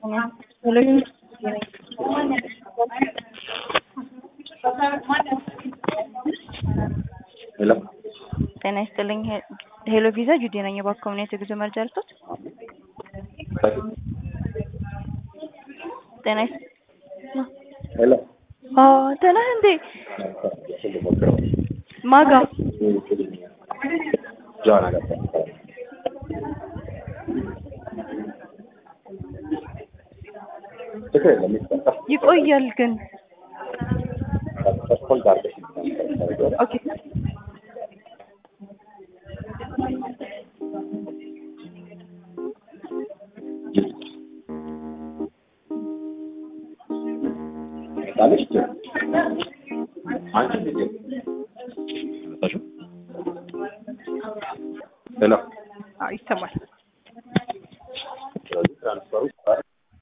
Hello. ጤና ይስጥልኝ ሄሎ ቪዛ ጁዲ ነኝ በኮሚኒቲ ጉዞ መረጃ ልስጥ ጤና Hello. ጤና እንዴ ማጋ ጃና ይቆያል ግን ኦኬ Hello. ይሰማል